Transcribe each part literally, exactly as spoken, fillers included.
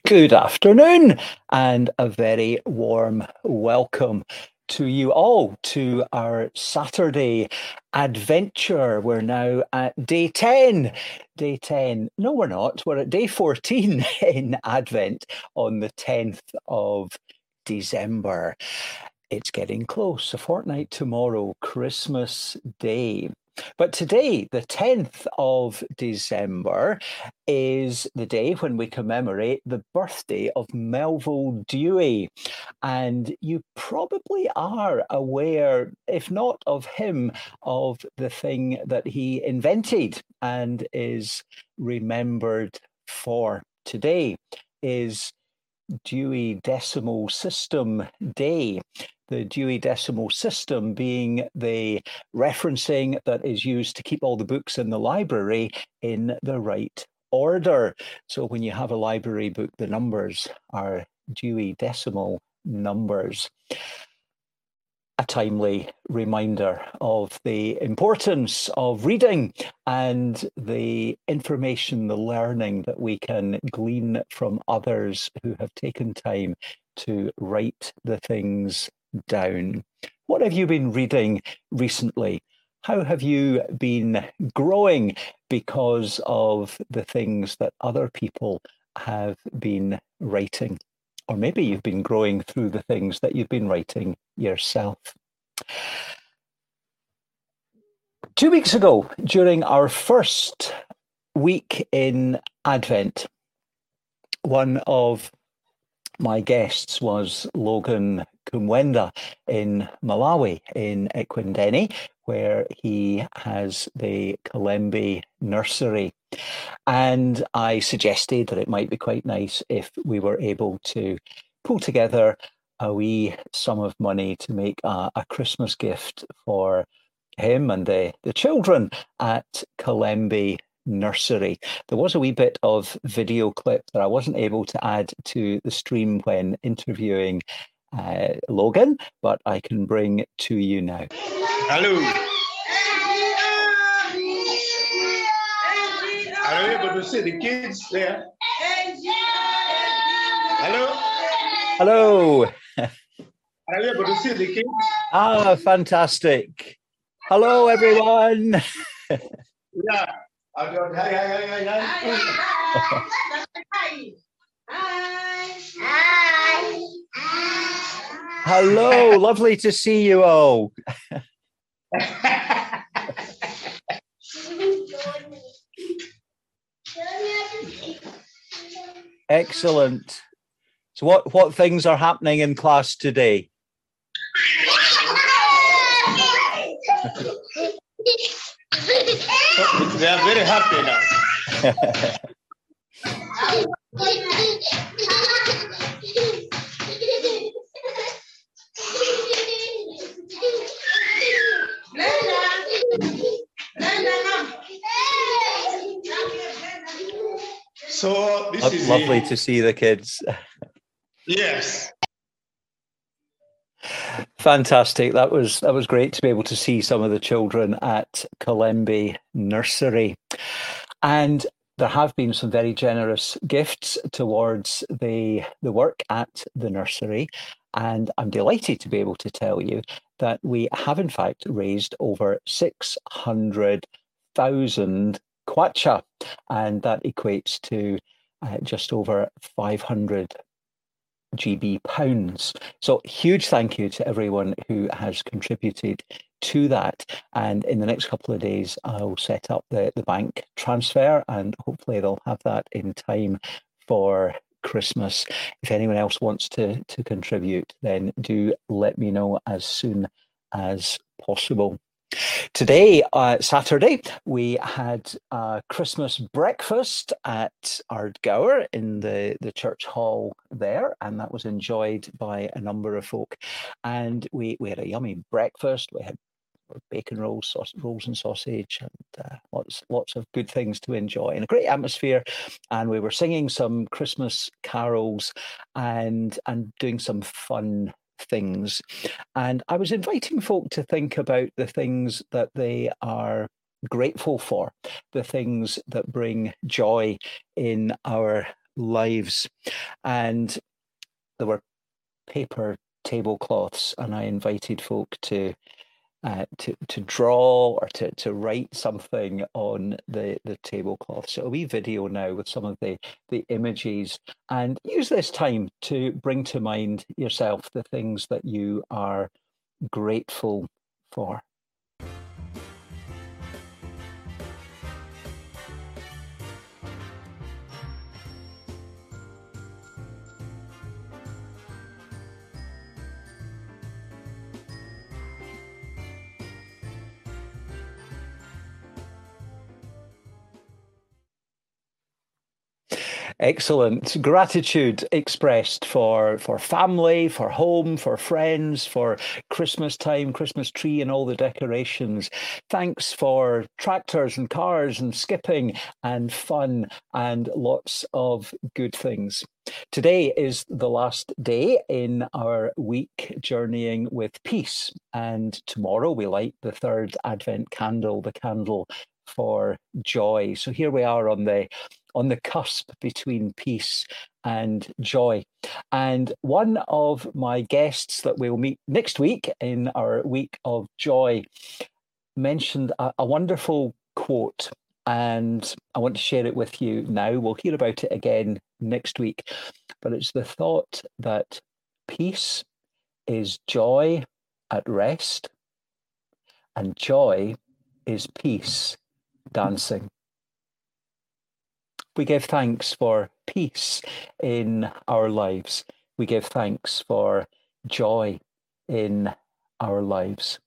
Good afternoon, and a very warm welcome to you all to our Saturday adventure. We're now at day ten. Day ten. No, we're not. We're at day fourteen in Advent on the tenth of December. It's getting close, a fortnight tomorrow, Christmas Day. But today, the tenth of December, is the day when we commemorate the birthday of Melville Dewey. And you probably are aware, if not of him, of the thing that he invented and is remembered for. Today is Dewey Decimal System Day. The Dewey Decimal System being the referencing that is used to keep all the books in the library in the right order. So when you have a library book, the numbers are Dewey Decimal numbers. A timely reminder of the importance of reading and the information, the learning that we can glean from others who have taken time to write the things down. What have you been reading recently? How have you been growing because of the things that other people have been writing? Or maybe you've been growing through the things that you've been writing yourself. Two weeks ago, during our first week in Advent, one of my guests was Logan Kumwenda in Malawi, in Ekwendeni, where he has the Kalembe nursery. And I suggested that it might be quite nice if we were able to pull together a wee sum of money to make a, a Christmas gift for him and the, the children at Kalembe Nursery. There was a wee bit of video clip that I wasn't able to add to the stream when interviewing uh, Logan, but I can bring to you now. Hello. Are you able to see the kids there? Hello? Hello. Are you able to see the kids? Ah, fantastic. Hello, everyone. Yeah. Hi, hi, hi, hi, hi. Hello, lovely to see you all. Excellent. So what, what things are happening in class today? They are very happy now. So this Lo- is lovely a... to see the kids. Yes. Fantastic. That was that was great to be able to see some of the children at Kalembe Nursery. And there have been some very generous gifts towards the, the work at the nursery. And I'm delighted to be able to tell you that we have in fact raised over six hundred thousand kwacha. And that equates to uh, just over five hundred G B pounds. So huge thank you to everyone who has contributed to that. And in the next couple of days, I'll set up the, the bank transfer and hopefully they'll have that in time for Christmas. If anyone else wants to, to contribute, then do let me know as soon as possible. Today, uh, Saturday, we had a Christmas breakfast at Ardgour in the, the church hall there, and that was enjoyed by a number of folk. And we, we had a yummy breakfast. We had bacon rolls, sausage, rolls and sausage, and uh, lots lots of good things to enjoy, and a great atmosphere. And we were singing some Christmas carols and and doing some fun things. And I was inviting folk to think about the things that they are grateful for, the things that bring joy in our lives. And there were paper tablecloths, and I invited folk to uh, to to draw or to to write something on the the tablecloth. So a wee video now with some of the the images, and use this time to bring to mind yourself the things that you are grateful for. Excellent. Gratitude expressed for, for family, for home, for friends, for Christmas time, Christmas tree and all the decorations. Thanks for tractors and cars and skipping and fun and lots of good things. Today is the last day in our week journeying with peace. And tomorrow we light the third Advent candle, the candle for joy. So here we are on the on the cusp between peace and joy. And one of my guests that we'll meet next week in our week of joy mentioned a, a wonderful quote, and I want to share it with you now. We'll hear about it again next week, but it's the thought that peace is joy at rest, and joy is peace dancing. We give thanks for peace in our lives. We give thanks for joy in our lives.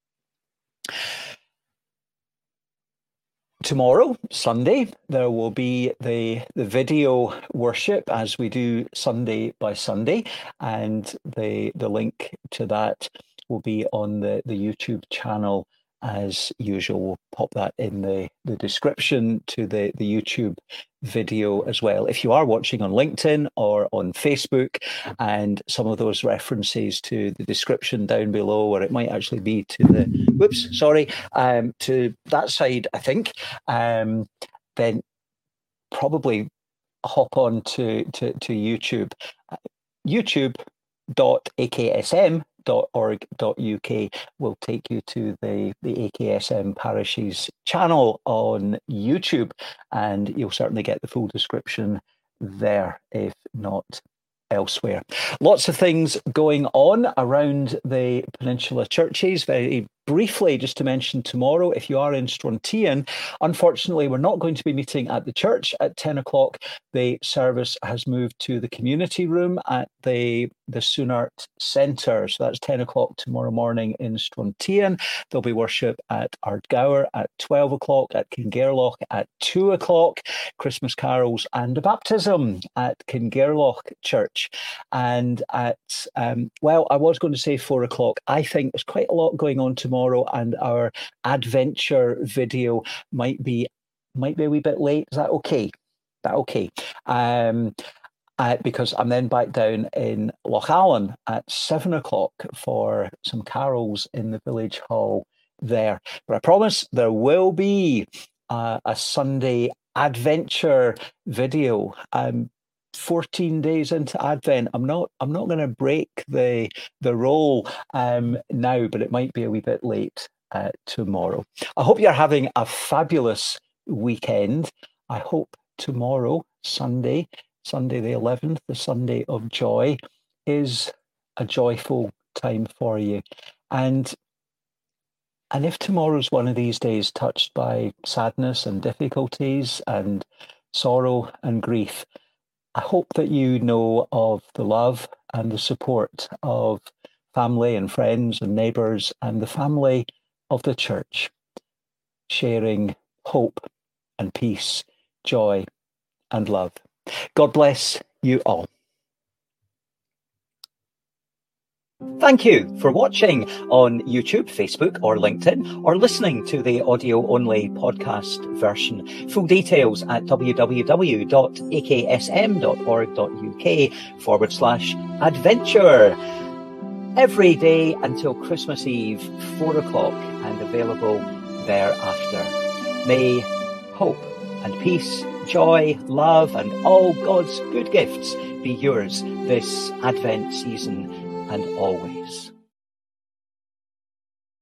Tomorrow, Sunday, there will be the, the video worship as we do Sunday by Sunday, and the, the link to that will be on the, the YouTube channel as usual. We'll pop that in the, the description to the, the YouTube video as well. If you are watching on LinkedIn or on Facebook, and some of those references to the description down below, or it might actually be to the, whoops, sorry, um, to that side, I think, um, then probably hop on to, to, to YouTube. YouTube dot A K S M dot org dot U K will take you to the, the A K S M Parishes channel on YouTube, and you'll certainly get the full description there, if not elsewhere. Lots of things going on around the Peninsula churches. Very briefly, just to mention tomorrow, if you are in Strontian, unfortunately, we're not going to be meeting at the church at ten o'clock. The service has moved to the community room at the, the Soonart Centre. So that's ten o'clock tomorrow morning in Strontian. There'll be worship at Ardgour at twelve o'clock, at Kingairloch at two o'clock, Christmas carols and a baptism at Kingairloch Church. And at, um, well, I was going to say four o'clock. I think there's quite a lot going on tomorrow, and our adventure video might be might be a wee bit late. Is that okay? Is that okay? Um, uh, because I'm then back down in Loch Allen at seven o'clock for some carols in the village hall there. But I promise there will be uh, a Sunday adventure video. Um, fourteen days into Advent. I'm not I'm not going to break the the roll um, now, but it might be a wee bit late uh, tomorrow. I hope you're having a fabulous weekend. I hope tomorrow, Sunday, Sunday the eleventh, the Sunday of joy, is a joyful time for you. And and if tomorrow's one of these days touched by sadness and difficulties and sorrow and grief, I hope that you know of the love and the support of family and friends and neighbours and the family of the church, sharing hope and peace, joy and love. God bless you all. Thank you for watching on YouTube, Facebook or LinkedIn, or listening to the audio-only podcast version. Full details at www dot a k s m dot org dot u k forward slash adventure. Every day until Christmas Eve, four o'clock, and available thereafter. May hope and peace joy, love, and all God's good gifts be yours this Advent season and always.